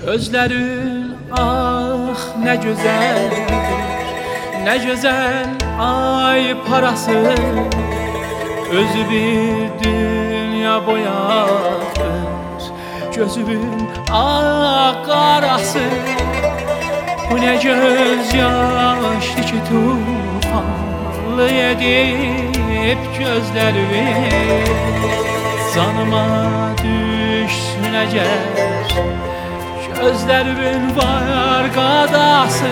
Gözlerin ah ne güzeldir, ne güzel ay parası. Özü bir dünya boyadır, gözümün ah karası. Bu ne göz yaşlı ki tufanlı edip gözlerimi. Zanıma düşsün eğer gözlerimin var qadası,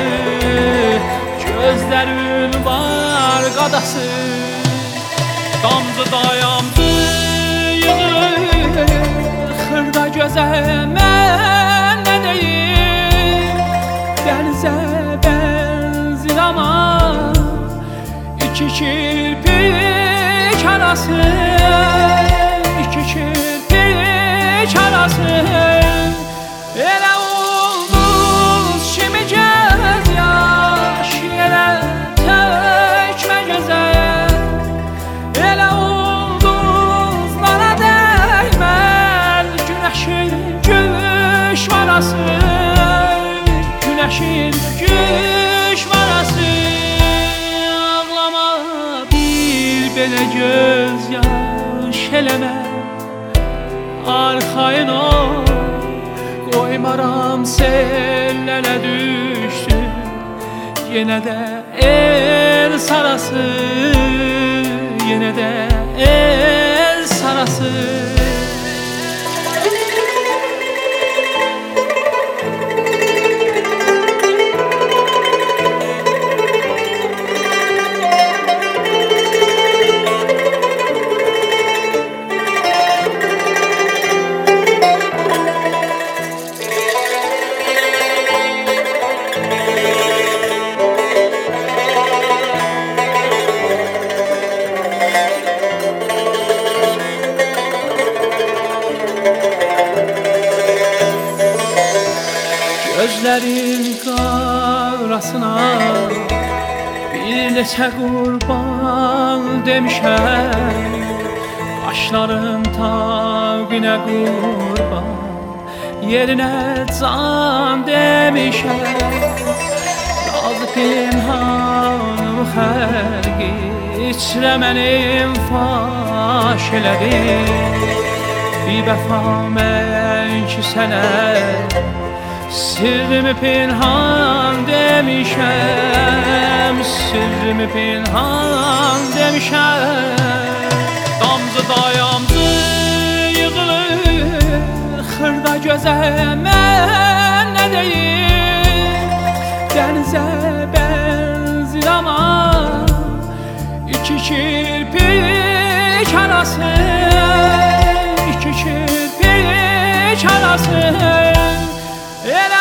gözlerimin var qadası. Damcı dayamdı yığılır xırda gözə, mən nə deyim? Dənizə bənzir ama iki kirpik arası, iki kirpik arası. Elə ulduz kimi göz yaş, elə tökmə gözəl. Elə ulduzlara dəyməz günəşin gülüş varası, günəşin gülüş varası. Ağlama bir belə göz yaş eləmə, arxayın ol. Koymaram sellere düştü, yine de el sarası, yine de el sarası. Gözlerin qarasına bir neçə qurban demişəm. Qaşların taqinə qurban, yerinə can demişəm. Razı pinhanım xərqi içrə mənim faş elədim. Bir vəfa mən ki sənə sirrimi pinhan demişəm, sirrimi pinhan demişəm. Damcı dayamcı yığılır xırda gözə, mən nə deyim? Dənizə bənzir ama iki kirpik arası, iki kirpik arası. Elə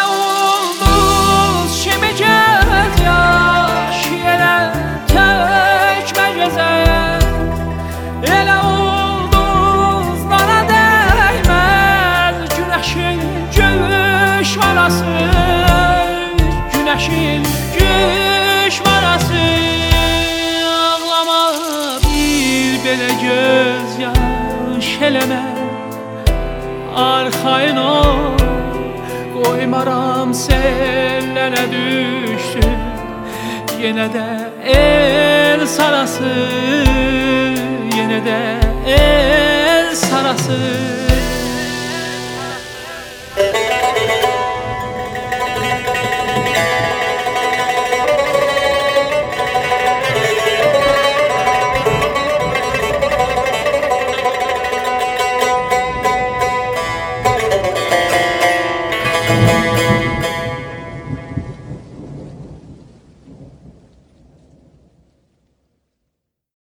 ulduz kimi göz yaş, elə tökmə gözəl. Elə ulduzlara dəyməz günəşin gülüş varası, günəşin gülüş varası. Ağlama bir belə göz yaş eləmə, arxayın ol. Koymaram sellere düştü, yine de el sarası, yine de el sarası.